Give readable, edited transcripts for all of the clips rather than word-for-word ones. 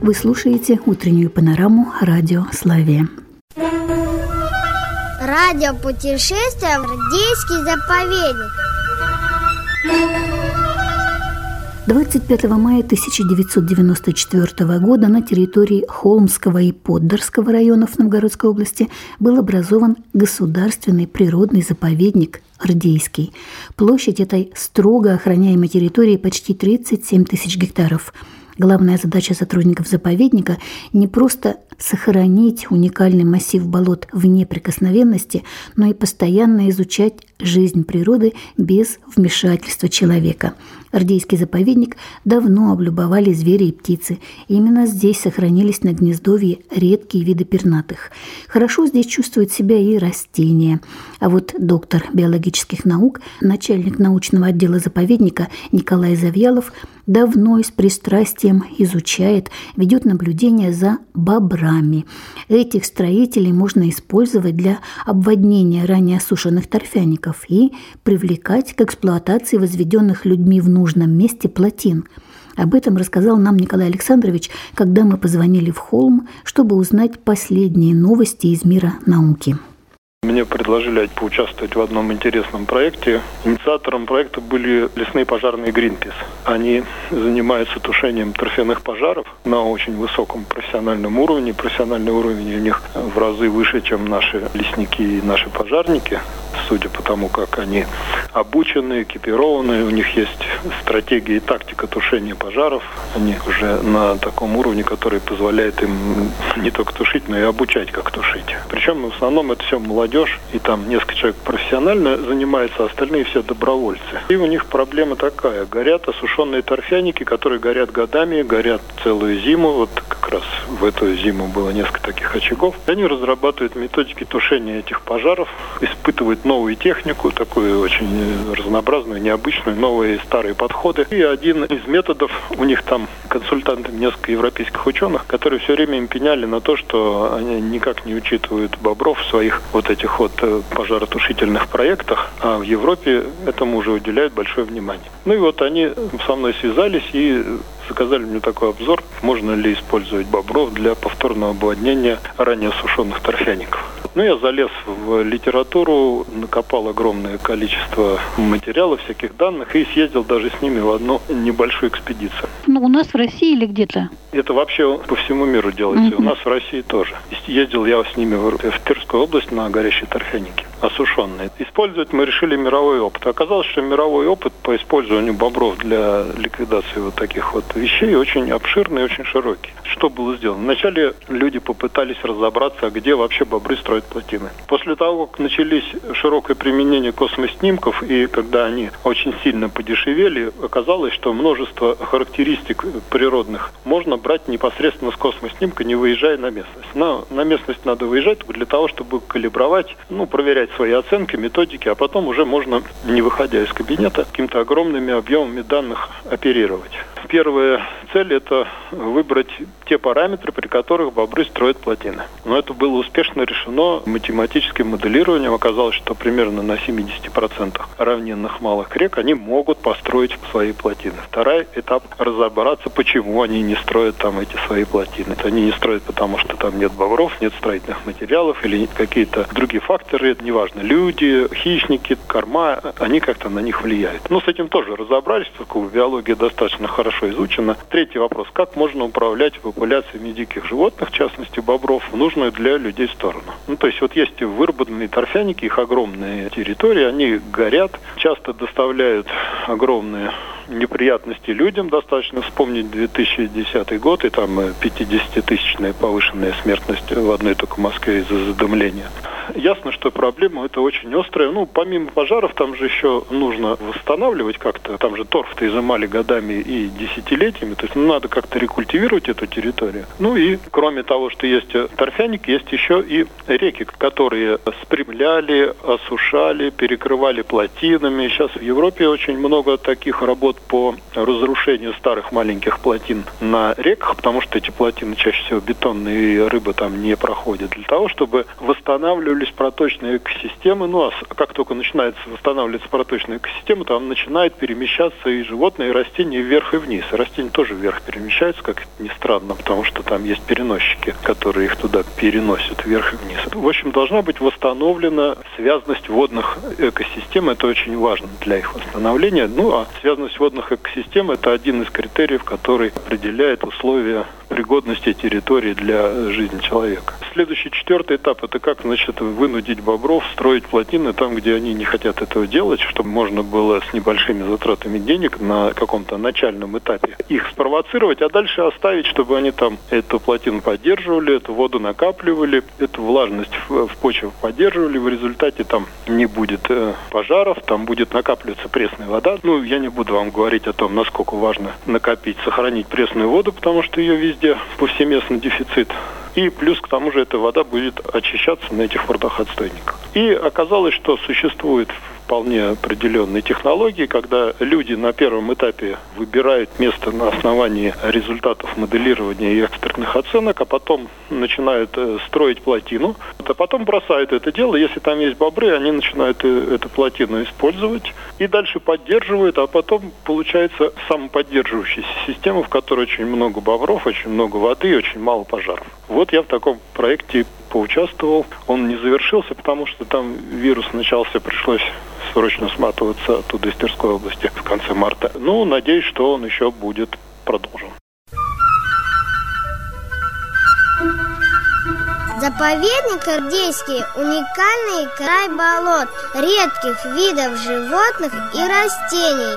Вы слушаете утреннюю панораму радио «Славия». Радиопутешествие в Ардейский заповедник. 25 мая 1994 года на территории Холмского и Поддарского районов Новгородской области был образован государственный природный заповедник Ардейский. Площадь этой строго охраняемой территории почти 37 тысяч гектаров. Главная задача сотрудников заповедника – не просто сохранить уникальный массив болот в неприкосновенности, но и постоянно изучать жизнь природы без вмешательства человека. Ардейский заповедник давно облюбовали звери и птицы. Именно здесь сохранились на гнездовье редкие виды пернатых. Хорошо здесь чувствуют себя и растения. А вот доктор биологических наук, начальник научного отдела заповедника Николай Завьялов давно и с пристрастием изучает, ведет наблюдения за бобрами. Этих строителей можно использовать для обводнения ранее осушенных торфяников и привлекать к эксплуатации возведенных людьми в нужном месте плотин. Об этом рассказал нам Николай Александрович, когда мы позвонили в Холм, чтобы узнать последние новости из мира науки. Мне предложили поучаствовать в одном интересном проекте. Инициатором проекта были лесные пожарные Greenpeace. Они занимаются тушением торфяных пожаров на очень высоком профессиональном уровне. Профессиональный уровень у них в разы выше, чем наши лесники и наши пожарники. Судя по тому, как они обучены, экипированы, у них есть стратегия и тактика тушения пожаров. Они уже на таком уровне, который позволяет им не только тушить, но и обучать, как тушить. Причем в основном это все молодежь, и там несколько человек профессионально занимаются, а остальные все добровольцы. И у них проблема такая. Горят осушенные торфяники, которые горят годами, горят целую зиму. Вот как раз в эту зиму было несколько таких очагов. Они разрабатывают методики тушения этих пожаров, испытывают новую технику, такую очень разнообразную, необычную, новые и старые подходы. И один из методов, у них там консультанты, несколько европейских ученых, которые все время им пеняли на то, что они никак не учитывают бобров в своих вот этих вот пожаротушительных проектах, а в Европе этому уже уделяют большое внимание. Ну и вот они со мной связались и заказали мне такой обзор, можно ли использовать бобров для повторного обводнения ранее осушенных торфяников. Ну, я залез в литературу, накопал огромное количество материалов, всяких данных, и съездил даже с ними в одну небольшую экспедицию. Ну, у нас в России или где-то? Это вообще по всему миру делается, у нас в России тоже. Ездил я с ними в Тверскую область на горящие торфяники, осушенные. Использовать мы решили мировой опыт. Оказалось, что мировой опыт по использованию бобров для ликвидации вот таких вот вещей очень обширный и очень широкий. Что было сделано? Вначале люди попытались разобраться, где вообще бобры строят плотины. После того, как начались широкое применение космоснимков, и когда они очень сильно подешевели, оказалось, что множество характеристик природных можно брать непосредственно с космоснимка, не выезжая на местность. Но на местность надо выезжать для того, чтобы калибровать, проверять свои оценки, методики, а потом уже можно, не выходя из кабинета, какими-то огромными объемами данных оперировать. Первая цель – это выбрать те параметры, при которых бобры строят плотины. Но это было успешно решено математическим моделированием. Оказалось, что примерно на 70% равнинных малых рек они могут построить свои плотины. Второй этап – разобраться, почему они не строят там эти свои плотины. Они не строят, потому что там нет бобров, нет строительных материалов или какие-то другие факторы, неважно, люди, хищники, корма, они как-то на них влияют. С этим тоже разобрались, поскольку биология достаточно хорошо изучена. Третий вопрос. Как можно управлять популяциями диких животных, в частности бобров, в нужную для людей сторону? То есть вот есть выработанные торфяники, их огромные территории, они горят, часто доставляют огромные неприятности людям. Достаточно вспомнить 2010 год, и там 50-тысячная повышенная смертность в одной только Москве из-за задымления. Ясно, что проблема это очень острая. Помимо пожаров, там же еще нужно восстанавливать как-то. Там же торф-то изымали годами и десятилетиями. То есть надо как-то рекультивировать эту территорию. И кроме того, что есть торфяник, есть еще и реки, которые спрямляли, осушали, перекрывали плотинами. Сейчас в Европе очень много таких работ по разрушению старых маленьких плотин на реках, потому что эти плотины чаще всего бетонные, и рыба там не проходит. Для того, чтобы восстанавливать восстанавливались проточные экосистемы. Ну, а как только начинается восстанавливаться проточная экосистема, там начинает перемещаться и животные, и растения вверх и вниз. И растения тоже вверх перемещаются, как это ни странно, потому что там есть переносчики, которые их туда переносят вверх и вниз. В общем, должна быть восстановлена связность водных экосистем. Это очень важно для их восстановления. Ну, а связность водных экосистем – это один из критериев, который определяет условия пригодности территории для жизни человека. Следующий, 4-й этап – это как, значит, вынудить бобров строить плотины там, где они не хотят этого делать, чтобы можно было с небольшими затратами денег на каком-то начальном этапе их спровоцировать, а дальше оставить, чтобы они там эту плотину поддерживали, эту воду накапливали, эту влажность в почве поддерживали. В результате там не будет пожаров, там будет накапливаться пресная вода. Ну, я не буду вам говорить о том, насколько важно накопить, сохранить пресную воду, потому что ее везде повсеместно дефицит. И плюс к тому же эта вода будет очищаться на этих водоотстойниках. И оказалось, что существует вполне определенные технологии, когда люди на первом этапе выбирают место на основании результатов моделирования и экспертных оценок, а потом начинают строить плотину, а потом бросают это дело. Если там есть бобры, они начинают эту плотину использовать и дальше поддерживают, а потом получается самоподдерживающаяся система, в которой очень много бобров, очень много воды и очень мало пожаров. Вот я в таком проекте поучаствовал. Он не завершился, потому что там вирус начался, пришлось срочно сматываться оттуда из Тверской области в конце марта. Ну, надеюсь, что он еще будет продолжен. Заповедник Ардейский – уникальный край болот, редких видов животных и растений.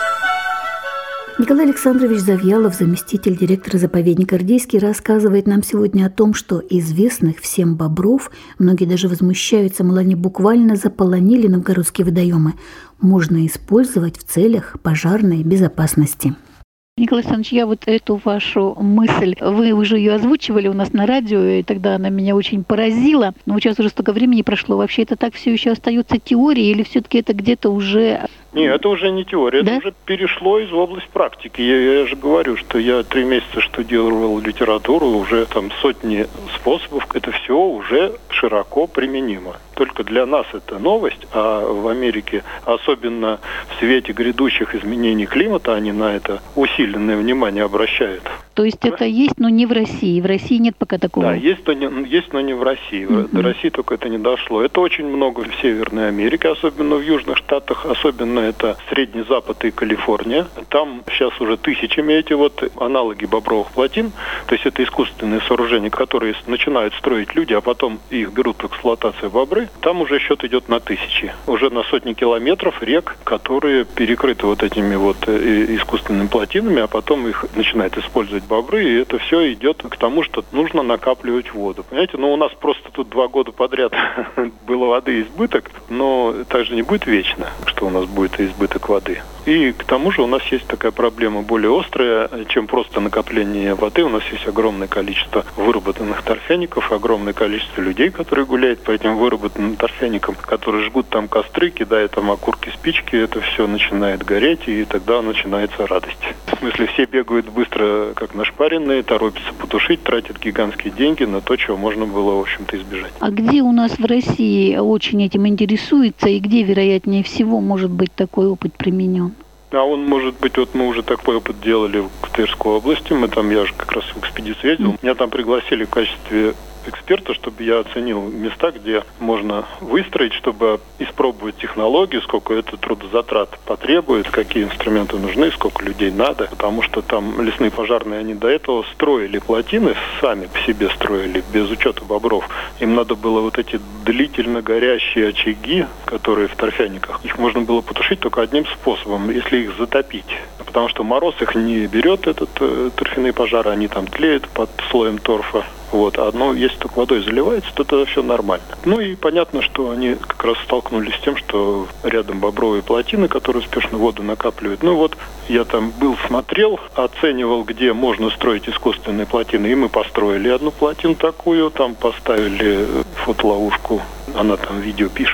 Николай Александрович Завьялов, заместитель директора заповедника Ардейский, рассказывает нам сегодня о том, что известных всем бобров, многие даже возмущаются, мол, они буквально заполонили новгородские водоемы, можно использовать в целях пожарной безопасности. Николай Александрович, я вот эту вашу мысль, вы уже ее озвучивали у нас на радио, и тогда она меня очень поразила. Но вот сейчас уже столько времени прошло. Вообще это так все еще остается теорией или все-таки это где-то уже... Нет, это уже не теория, да? Это уже перешло из области практики. Я же говорю, что я 3 месяца штудировал литературу, уже там сотни способов. Это все уже широко применимо. Только для нас это новость, а в Америке, особенно в свете грядущих изменений климата, они на это усиленное внимание обращают. То есть это есть, но не в России. В России нет пока такого. Да, есть, но не в России. До России только это не дошло. Это очень много в Северной Америке, особенно в Южных Штатах, особенно это Средний Запад и Калифорния. Там сейчас уже тысячами эти вот аналоги бобровых плотин, то есть это искусственные сооружения, которые начинают строить люди, а потом их берут в эксплуатацию бобры. Там уже счет идет на тысячи. Уже на сотни километров рек, которые перекрыты вот этими вот искусственными плотинами, а потом их начинают использовать бобры, и это все идет к тому, что нужно накапливать воду. Понимаете, у нас просто тут 2 года подряд было воды избыток, но так же не будет вечно, что у нас будет избыток воды. И к тому же у нас есть такая проблема более острая, чем просто накопление воды. У нас есть огромное количество выработанных торфяников, огромное количество людей, которые гуляют по этим выработанным торфяникам, которые жгут там костры, кидают там окурки, спички, это все начинает гореть, и тогда начинается радость. В смысле, все бегают быстро, как нашпаренные, торопятся потушить, тратят гигантские деньги на то, чего можно было, в общем-то, избежать. А где у нас в России очень этим интересуется, и где, вероятнее всего, может быть такой опыт применен? А он может быть, вот мы уже такой опыт делали в Тверской области, я же как раз в экспедицию ездил, меня там пригласили в качестве эксперта, чтобы я оценил места, где можно выстроить, чтобы испробовать технологию, сколько это трудозатрат потребует, какие инструменты нужны, сколько людей надо, потому что там лесные пожарные, они до этого строили плотины, сами по себе строили, без учета бобров. Им надо было вот эти длительно горящие очаги, которые в торфяниках, их можно было потушить только одним способом, если их затопить. Потому что мороз их не берет, торфяные пожары, они там тлеют под слоем торфа. Но если только водой заливается, то это все нормально. Ну и понятно, что они как раз столкнулись с тем, что рядом бобровые плотины, которые успешно воду накапливают. Я там был, смотрел, оценивал, где можно строить искусственные плотины. И мы построили одну плотину такую, там поставили фотоловушку, она там видео пишет,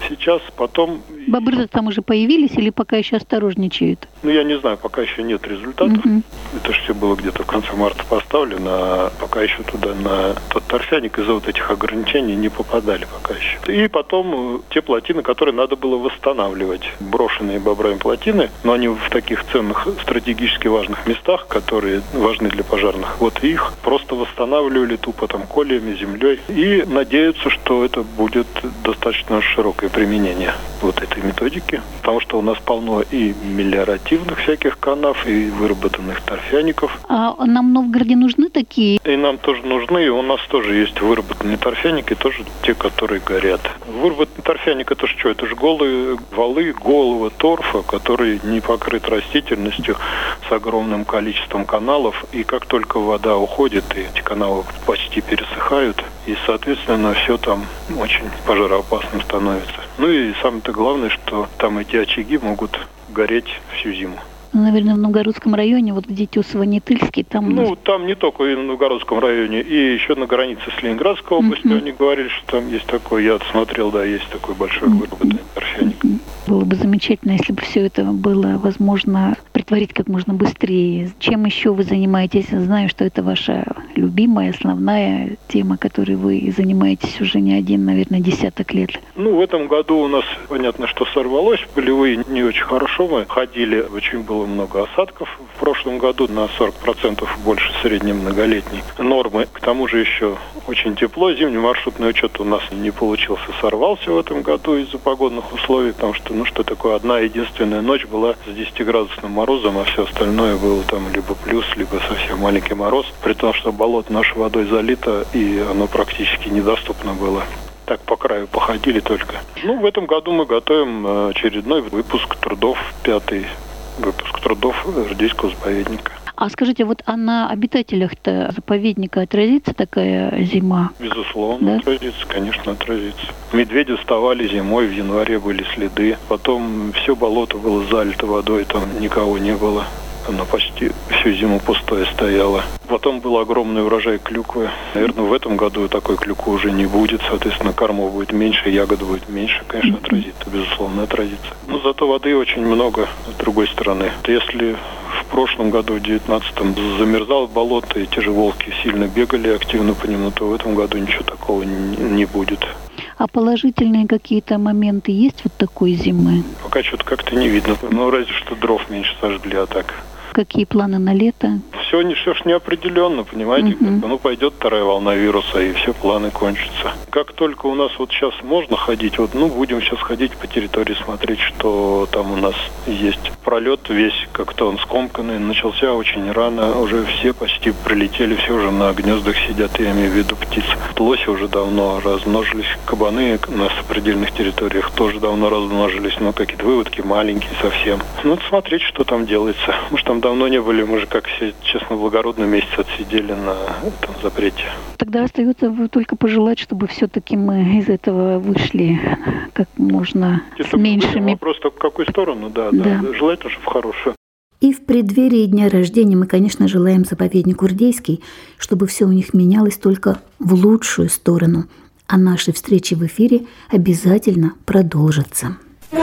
сейчас, потом... Бобры там уже появились или пока еще осторожничают? Я не знаю, пока еще нет результатов. Это же все было где-то в конце марта поставлено, а пока еще туда на тот торфяник из-за вот этих ограничений не попадали пока еще. И потом те плотины, которые надо было восстанавливать. Брошенные бобрами плотины, но они в таких ценных, стратегически важных местах, которые важны для пожарных. Вот их просто восстанавливали тупо там колеями, землей. И надеются, что это будет достаточно широкое применение вот этой методики. Потому что у нас полно и мелиоративных всяких канав, и выработанных торфяников. А нам в Новгороде нужны такие? И нам тоже нужны, и у нас тоже есть выработанные торфяники, тоже те, которые горят. Выработанный торфяник — это что? Это же голые валы, голого торфа, который не покрыт растительностью, с огромным количеством каналов. И как только вода уходит, и эти каналы почти пересыхают, и, соответственно, все там очень пожароопасным становится. И самое-то главное, что там эти очаги могут гореть всю зиму. Наверное, в Новгородском районе, вот где Тесово-Нетыльский, там... Там не только и в Новгородском районе, и еще на границе с Ленинградской областью они говорили, что там есть такой, я смотрел, есть такой большой выработанный торфяник. Было бы замечательно, если бы все это было возможно притворить как можно быстрее. Чем еще вы занимаетесь? Знаю, что это ваша любимая, основная тема, которой вы занимаетесь уже не один, наверное, десяток лет. В этом году у нас, понятно, что сорвалось. Полевые не очень хорошо мы ходили. Очень было много осадков. В прошлом году на 40% больше средней многолетней нормы. К тому же еще очень тепло. Зимний маршрутный учет у нас не получился. Сорвался в этом году из-за погодных условий, потому что, что такое, одна единственная ночь была с 10-градусным морозом, а все остальное было там либо плюс, либо совсем маленький мороз. При том, что болото нашей водой залито, и оно практически недоступно было. Так по краю походили только. В этом году мы готовим очередной выпуск трудов, 5-й выпуск трудов Рдейского заповедника. А скажите, вот на обитателях-то заповедника отразится такая зима? Безусловно, отразится, конечно, отразится. Медведи вставали зимой, в январе были следы. Потом все болото было залито водой, там никого не было. Оно почти всю зиму пустое стояло. Потом был огромный урожай клюквы. Наверное, в этом году такой клюквы уже не будет. Соответственно, кормов будет меньше, ягод будет меньше. Конечно, отразится, безусловно, отразится. Но зато воды очень много, с другой стороны. Если в прошлом году, в 19-м, замерзало болото, и те же волки сильно бегали активно по нему, то в этом году ничего такого не будет. А положительные какие-то моменты есть вот такой зимы? Пока что-то как-то не видно. Разве что дров меньше сожгли, а так... Какие планы на лето? Все ж неопределенно, понимаете? Пойдет вторая волна вируса, и все планы кончатся. Как только у нас вот сейчас можно ходить, будем сейчас ходить по территории, смотреть, что там у нас есть. Пролет весь как-то он скомканный, начался очень рано, уже все почти прилетели, все уже на гнездах сидят, я имею в виду птиц. Лоси уже давно размножились, кабаны на сопредельных территориях тоже давно размножились, какие-то выводки маленькие совсем. Смотреть, что там делается. Мы же там давно не были, мы же как все, честно, благородно месяц отсидели на этом запрете. Тогда остается только пожелать, чтобы все-таки мы из этого вышли как можно с меньшими... Вопрос только в какую сторону, да. Желательно, чтобы в хорошую. И в преддверии дня рождения мы, конечно, желаем заповеднику Рдейский, чтобы все у них менялось только в лучшую сторону. А наши встречи в эфире обязательно продолжатся.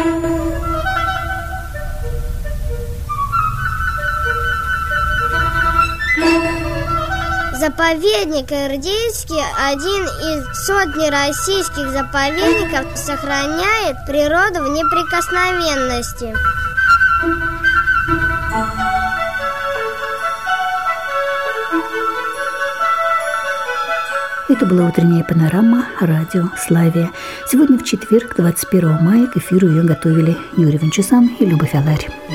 Заповедник Рдейский – один из сотни российских заповедников, сохраняет природу в неприкосновенности. Это была утренняя панорама радио «Славия». Сегодня в четверг, 21 мая, к эфиру ее готовили Юрий Ванчусан и Люба Фяларь.